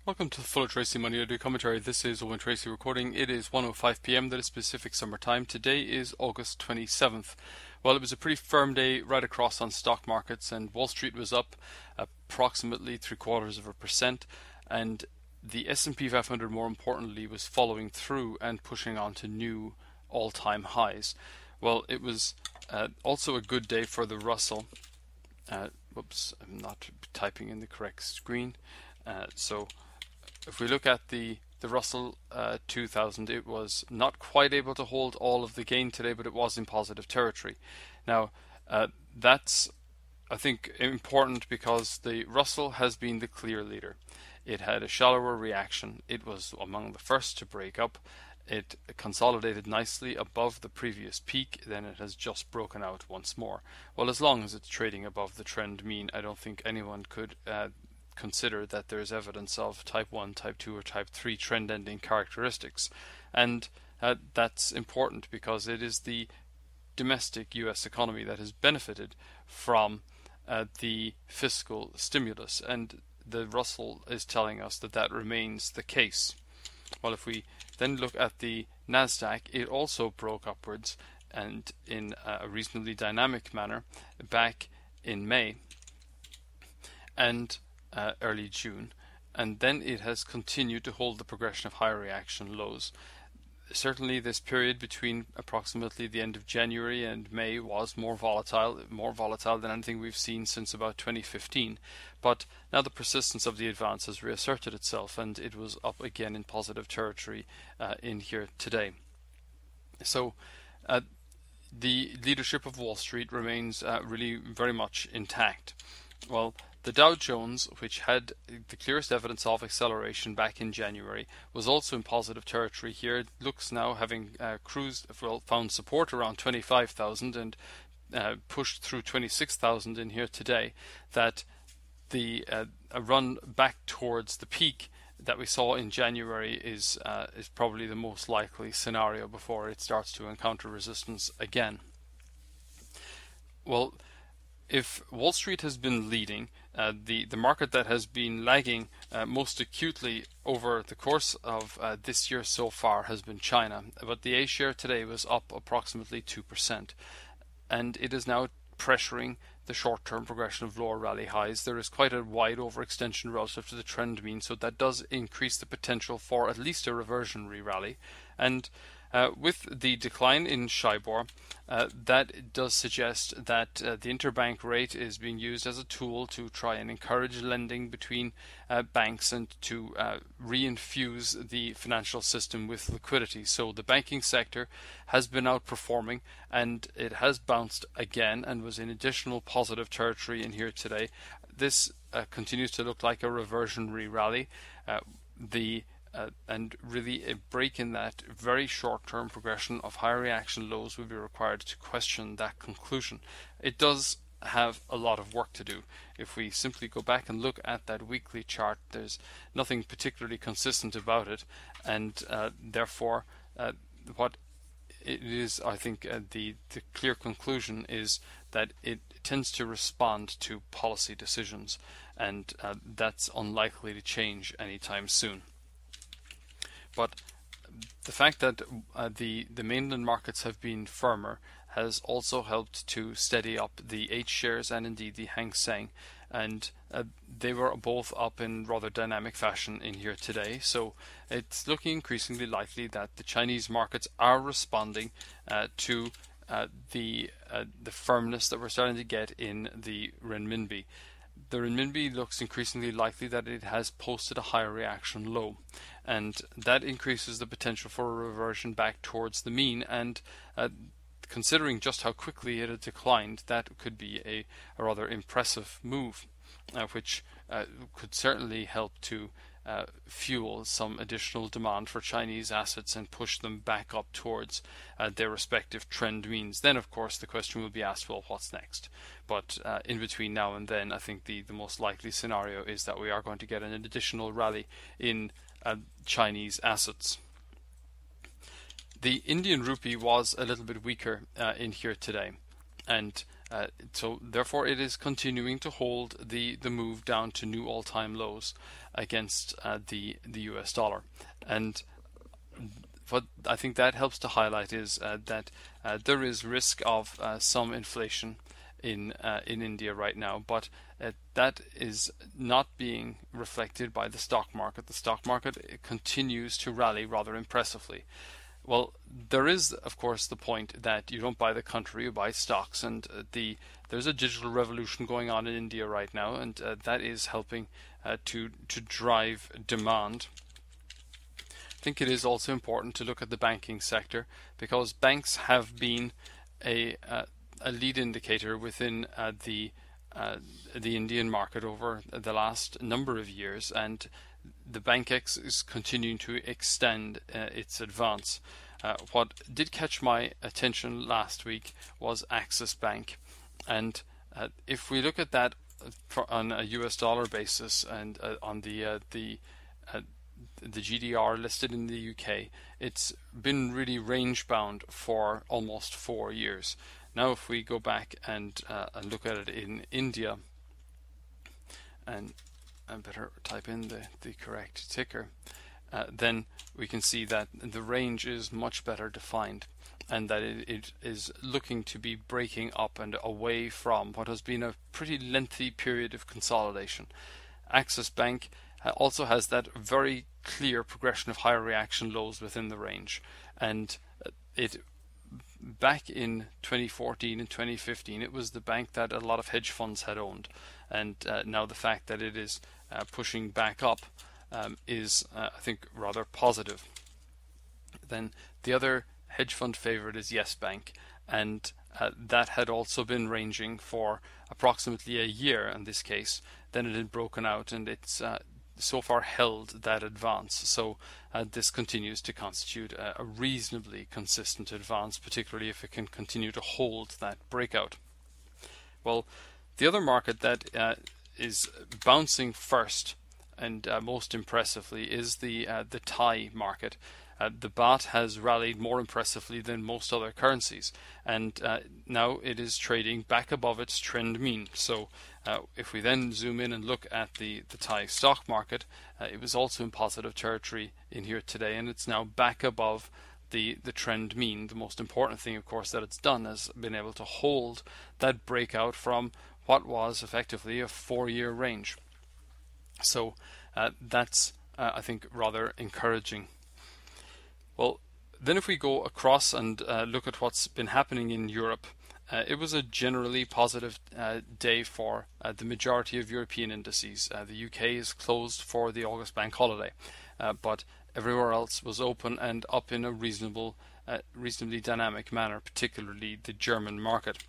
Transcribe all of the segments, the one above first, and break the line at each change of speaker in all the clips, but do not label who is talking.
Welcome to the Fuller Tracy Money Day Commentary. This is Owen Tracy recording. It is 1:05 p.m. That is Pacific Summer Time. Today is August 27th. Well, it was a pretty firm day right across on stock markets, and Wall Street was up approximately 0.75%, and the S&P 500, more importantly, was following through and pushing on to new all-time highs. Well, it was also a good day for the Russell. Whoops, I'm not typing in the correct screen. So if we look at the Russell 2000, it was not quite able to hold all of the gain today, but it was in positive territory. Now, that's, I think, important because the Russell has been the clear leader. It had a shallower reaction. It was among the first to break up. It consolidated nicely above the previous peak, then it has just broken out once more. Well, as long as it's trading above the trend mean, I don't think anyone could consider that there is evidence of type 1, type 2 or type 3 trend ending characteristics. And that's important because it is the domestic US economy that has benefited from the fiscal stimulus, and the Russell is telling us that that remains the case. Well, if we then look at the Nasdaq, it also broke upwards and in a reasonably dynamic manner back in May and early June, and then it has continued to hold the progression of higher reaction lows. Certainly this period between approximately the end of January and May was more volatile than anything we've seen since about 2015. But now the persistence of the advance has reasserted itself, and it was up again in positive territory in here today. So the leadership of Wall Street remains really very much intact. Well, the Dow Jones, which had the clearest evidence of acceleration back in January, was also in positive territory here. It looks now, having found support around 25,000 and pushed through 26,000 in here today, that the a run back towards the peak that we saw in January is probably the most likely scenario before it starts to encounter resistance again. Well, if Wall Street has been leading, the market that has been lagging most acutely over the course of this year so far has been China. But the A-share today was up approximately 2%, and it is now pressuring the short-term progression of lower rally highs. There is quite a wide overextension relative to the trend mean, so that does increase the potential for at least a reversionary rally. And with the decline in Shibor, that does suggest that the interbank rate is being used as a tool to try and encourage lending between banks and to reinfuse the financial system with liquidity. So the banking sector has been outperforming, and it has bounced again and was in additional positive territory in here today. This continues to look like a reversionary rally. And really a break in that very short-term progression of higher reaction lows would be required to question that conclusion. It does have a lot of work to do. If we simply go back and look at that weekly chart, there's nothing particularly consistent about it, and therefore what it is, I think, the clear conclusion is that it tends to respond to policy decisions, and that's unlikely to change anytime soon. But the fact that the mainland markets have been firmer has also helped to steady up the H shares and indeed the Hang Seng, and they were both up in rather dynamic fashion in here today. So it's looking increasingly likely that the Chinese markets are responding to the firmness that we're starting to get in the renminbi. The renminbi looks increasingly likely that it has posted a higher reaction low, and that increases the potential for a reversion back towards the mean, and considering just how quickly it had declined, that could be a rather impressive move, which could certainly help to fuel some additional demand for Chinese assets and push them back up towards their respective trend means. Then, of course, the question will be asked, well, what's next? But in between now and then, I think the most likely scenario is that we are going to get an additional rally in Chinese assets. The Indian rupee was a little bit weaker in here today, and So therefore, it is continuing to hold the move down to new all-time lows against the US dollar. And what I think that helps to highlight is that there is risk of some inflation in India right now, but that is not being reflected by the stock market. The stock market continues to rally rather impressively. Well, there is, of course, the point that you don't buy the country, you buy stocks, and there's a digital revolution going on in India right now, and that is helping to drive demand. I think it is also important to look at the banking sector, because banks have been a lead indicator within the Indian market over the last number of years, and the BankX is continuing to extend its advance. What did catch my attention last week was Axis Bank, and if we look at that on a US dollar basis and on the GDR listed in the UK, it's been really range bound for almost 4 years. Now if we go back and look at it in India, and I better type in the correct ticker, then we can see that the range is much better defined, and that it is looking to be breaking up and away from what has been a pretty lengthy period of consolidation. Axis Bank also has that very clear progression of higher reaction lows within the range, and it back in 2014 and 2015 it was the bank that a lot of hedge funds had owned, and now the fact that it is pushing back up is I think rather positive. Then the other hedge fund favorite is Yes Bank, and that had also been ranging for approximately a year in this case. Then it had broken out, and it's so far held that advance. So this continues to constitute a reasonably consistent advance, particularly if it can continue to hold that breakout. Well, the other market that is bouncing first and most impressively is the Thai market. The baht has rallied more impressively than most other currencies, and now it is trading back above its trend mean. So if we then zoom in and look at the Thai stock market, it was also in positive territory in here today, and it's now back above the trend mean. The most important thing, of course, that it's done has been able to hold that breakout from what was effectively a 4-year range. So that's, I think, rather encouraging. Well, then if we go across and look at what's been happening in Europe, it was a generally positive day for the majority of European indices. The UK is closed for the August bank holiday, but everywhere else was open and up in a reasonably dynamic manner, particularly the German market.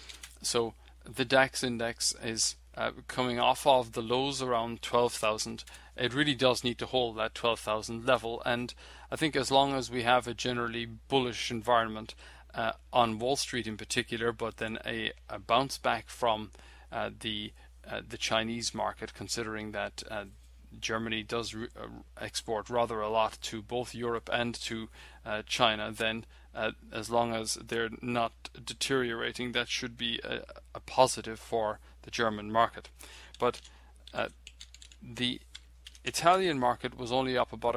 So the DAX index is coming off of the lows around 12,000. It really does need to hold that 12,000 level, and I think as long as we have a generally bullish environment on Wall Street in particular, but then a bounce back from the Chinese market, considering that Germany does export rather a lot to both Europe and to China, then as long as they're not deteriorating, that should be a positive for the German market. But the Italian market was only up about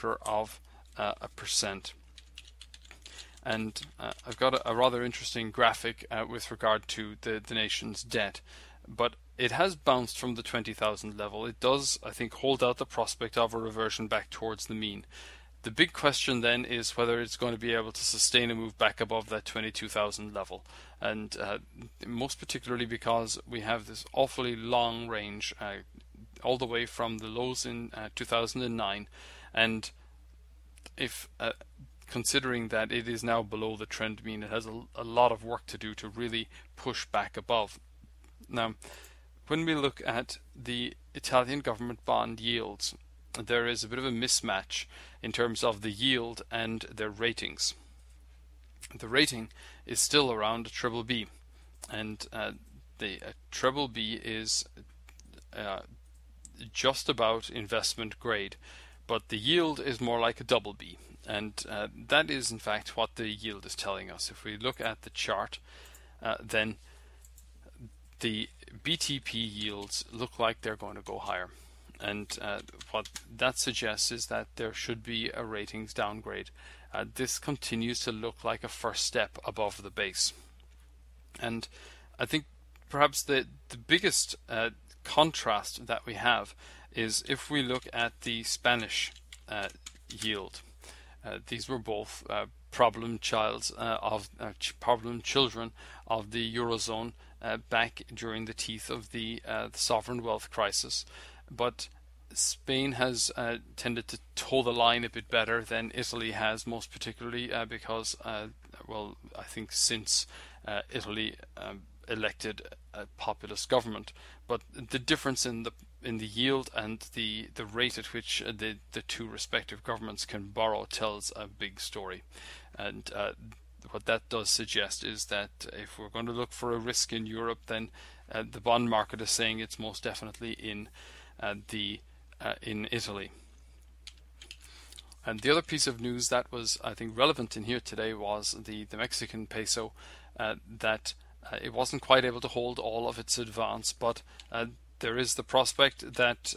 0.25%. And I've got a rather interesting graphic with regard to the nation's debt, but it has bounced from the 20,000 level. It does, I think, hold out the prospect of a reversion back towards the mean. The big question then is whether it's going to be able to sustain a move back above that 22,000 level, and most particularly because we have this awfully long range all the way from the lows in 2009, and if considering that it is now below the trend mean, it has a lot of work to do to really push back above. Now, when we look at the Italian government bond yields, there is a bit of a mismatch in terms of the yield and their ratings. The rating is still around a triple B, and the triple B is just about investment grade, but the yield is more like a double B, and that is in fact what the yield is telling us. If we look at the chart, then the BTP yields look like they're going to go higher. And what that suggests is that there should be a ratings downgrade. This continues to look like a first step above the base. And I think perhaps the biggest contrast that we have is if we look at the Spanish yield. These were both problem children of the Eurozone back during the teeth of the sovereign wealth crisis. But Spain has tended to toe the line a bit better than Italy has, most particularly because, well, I think since Italy elected a populist government. But the difference in the yield and the rate at which the two respective governments can borrow tells a big story. And what that does suggest is that if we're going to look for a risk in Europe, then the bond market is saying it's most definitely in Italy. And the other piece of news that was, I think, relevant in here today was the Mexican peso, that it wasn't quite able to hold all of its advance, but there is the prospect that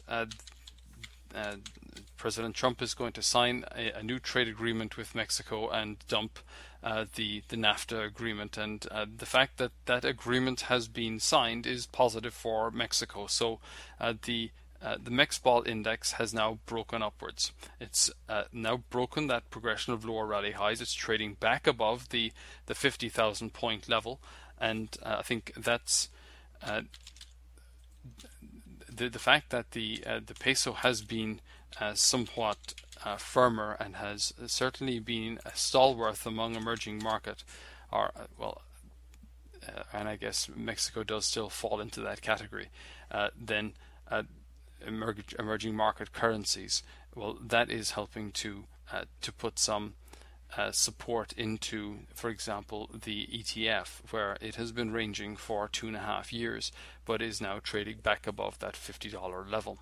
President Trump is going to sign a new trade agreement with Mexico and dump the NAFTA agreement. And the fact that that agreement has been signed is positive for Mexico. So the Mexball index has now broken upwards. It's now broken that progression of lower rally highs. It's trading back above the 50,000 point level, and I think that's the fact that the peso has been somewhat firmer and has certainly been a stalwart among emerging market, and I guess Mexico does still fall into that category. Then emerging market currencies, well, that is helping to put some support into, for example, the ETF, where it has been ranging for 2.5 years, but is now trading back above that $50 level.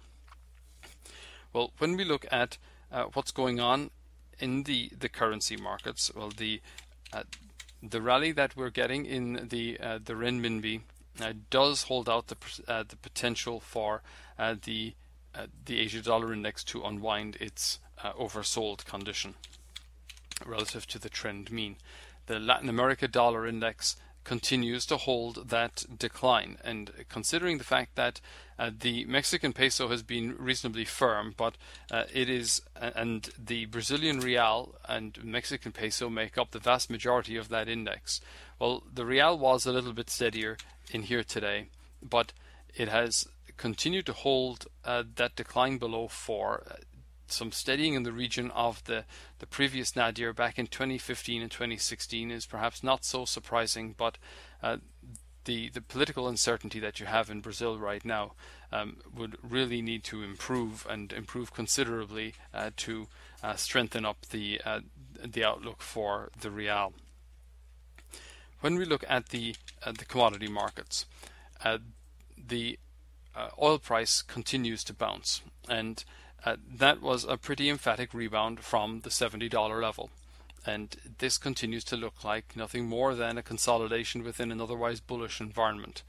Well, when we look at what's going on in the currency markets, well, the rally that we're getting in the renminbi does hold out the potential for the Asia dollar index to unwind its oversold condition relative to the trend mean. The Latin America dollar index continues to hold that decline, and considering the fact that the Mexican peso has been reasonably firm, but it is, and the Brazilian real and Mexican peso make up the vast majority of that index. Well, the real was a little bit steadier in here today, but it has continued to hold that decline below 4. Some steadying in the region of the previous nadir back in 2015 and 2016 is perhaps not so surprising, but the political uncertainty that you have in Brazil right now would really need to improve, and improve considerably to strengthen up the outlook for the real. When we look at the commodity markets, the oil price continues to bounce, and that was a pretty emphatic rebound from the $70 level. And this continues to look like nothing more than a consolidation within an otherwise bullish environment.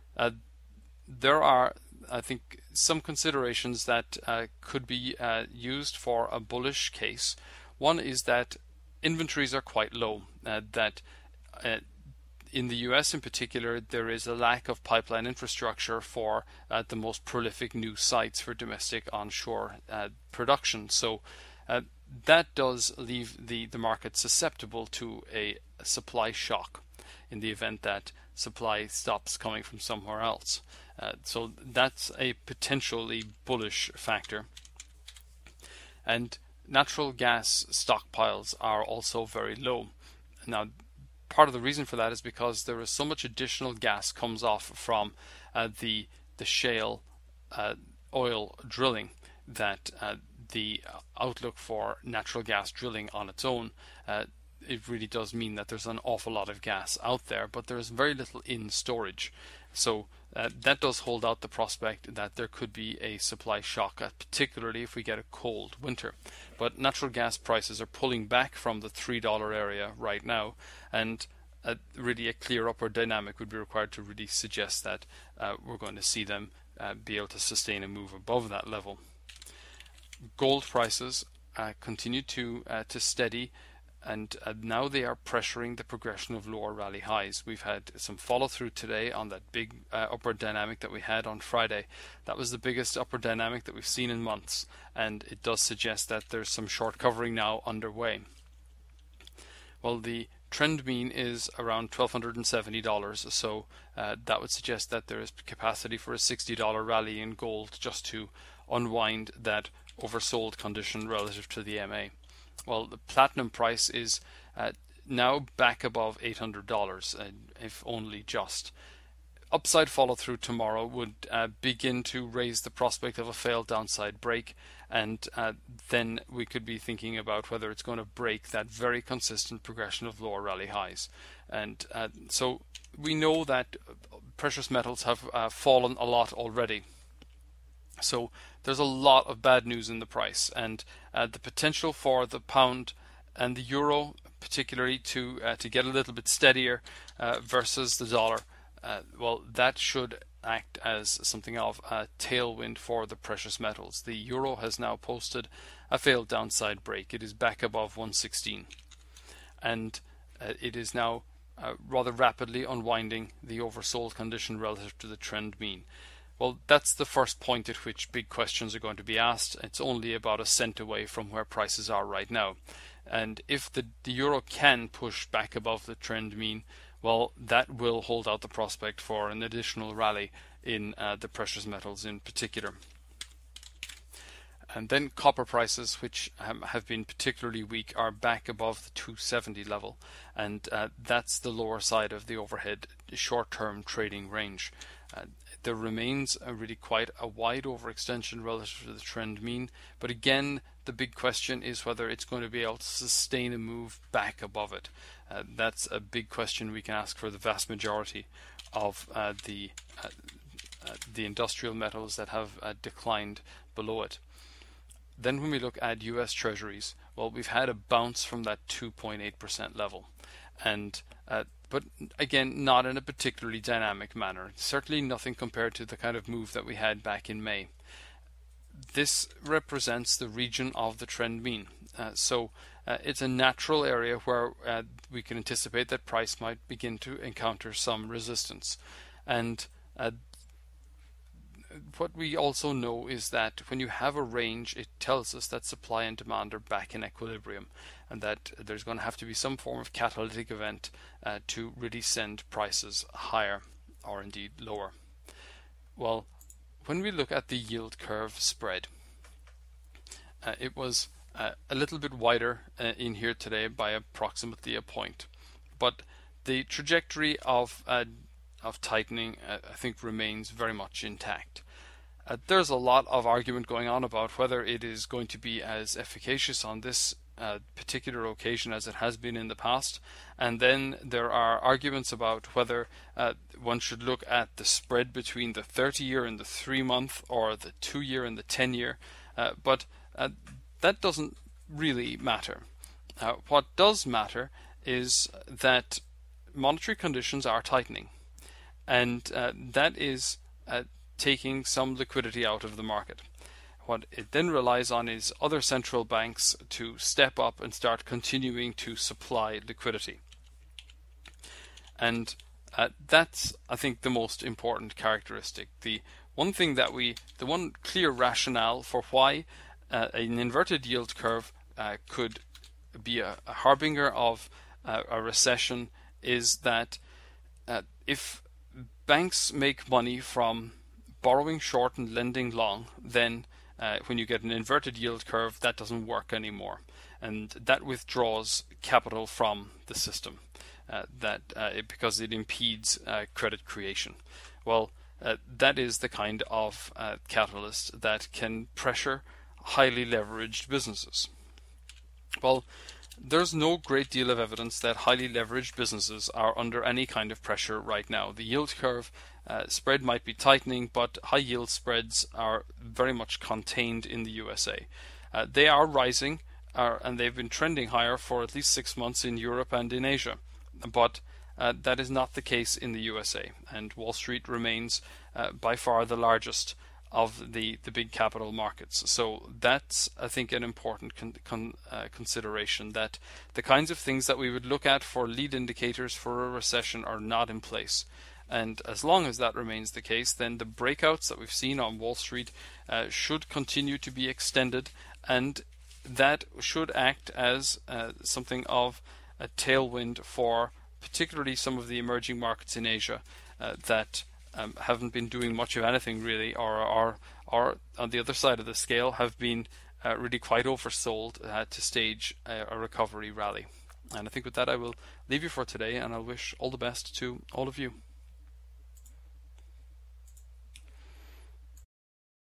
There are, I think, some considerations that could be used for a bullish case. One is that inventories are quite low, that in the US in particular, there is a lack of pipeline infrastructure for the most prolific new sites for domestic onshore production. So that does leave the market susceptible to a supply shock in the event that supply stops coming from somewhere else. So that's a potentially bullish factor. And natural gas stockpiles are also very low. Now, part of the reason for that is because there is so much additional gas comes off from the shale oil drilling that the outlook for natural gas drilling on its own, it really does mean that there's an awful lot of gas out there, but there's very little in storage. So that does hold out the prospect that there could be a supply shock, particularly if we get a cold winter. But natural gas prices are pulling back from the $3 area right now, and really a clear upward dynamic would be required to really suggest that we're going to see them be able to sustain a move above that level. Gold prices continue to steady, and now they are pressuring the progression of lower rally highs. We've had some follow through today on that big upward dynamic that we had on Friday. That was the biggest upward dynamic that we've seen in months, and it does suggest that there's some short covering now underway. Well, the trend mean is around $1,270, so that would suggest that there is capacity for a $60 rally in gold just to unwind that oversold condition relative to the MA. Well, the platinum price is now back above $800, if only just. Upside follow through tomorrow would begin to raise the prospect of a failed downside break, and then we could be thinking about whether it's going to break that very consistent progression of lower rally highs. And so we know that precious metals have fallen a lot already. So there's a lot of bad news in the price, and the potential for the pound and the euro particularly to get a little bit steadier versus the dollar, well, that should act as something of a tailwind for the precious metals. The euro has now posted a failed downside break. It is back above 116, and it is now rather rapidly unwinding the oversold condition relative to the trend mean. Well, that's the first point at which big questions are going to be asked. It's only about a cent away from where prices are right now. And if the euro can push back above the trend mean, well, that will hold out the prospect for an additional rally in the precious metals in particular. And then copper prices, which have been particularly weak, are back above the 270 level, and that's the lower side of the overhead short-term trading range. There remains really quite a wide overextension relative to the trend mean, but again, the big question is whether it's going to be able to sustain a move back above it. That's a big question we can ask for the vast majority of the industrial metals that have declined below it. Then when we look at US Treasuries, well, we've had a bounce from that 2.8% level, and but again, not in a particularly dynamic manner. Certainly nothing compared to the kind of move that we had back in May. This represents the region of the trend mean. So it's a natural area where we can anticipate that price might begin to encounter some resistance. And what we also know is that when you have a range, it tells us that supply and demand are back in equilibrium, and that there's going to have to be some form of catalytic event to really send prices higher or indeed lower. Well, when we look at the yield curve spread, it was a little bit wider in here today by approximately a point, but the trajectory of tightening I think remains very much intact. There's a lot of argument going on about whether it is going to be as efficacious on this particular occasion as it has been in the past, and then there are arguments about whether one should look at the spread between the 30-year and the 3-month, or the 2-year and the 10-year, but that doesn't really matter. What does matter is that monetary conditions are tightening, and that is taking some liquidity out of the market. What it then relies on is other central banks to step up and start continuing to supply liquidity. And that's, I think, the most important characteristic. The one clear rationale for why an inverted yield curve could be a harbinger of a recession is that if banks make money from borrowing short and lending long, then when you get an inverted yield curve, that doesn't work anymore, and that withdraws capital from the system because it impedes credit creation. Well, that is the kind of catalyst that can pressure highly leveraged businesses. Well, there's no great deal of evidence that highly leveraged businesses are under any kind of pressure right now. The yield curve spread might be tightening, but high yield spreads are very much contained in the USA. They are rising, and they've been trending higher for at least 6 months in Europe and in Asia. But That is not the case in the USA, and Wall Street remains by far the largest of the big capital markets. So that's, I think, an important consideration, that the kinds of things that we would look at for lead indicators for a recession are not in place. And as long as that remains the case, then the breakouts that we've seen on Wall Street should continue to be extended, and that should act as something of a tailwind for particularly some of the emerging markets in Asia that haven't been doing much of anything really, or on the other side of the scale have been really quite oversold to stage a recovery rally. And I think with that I will leave you for today, and I'll wish all the best to all of you.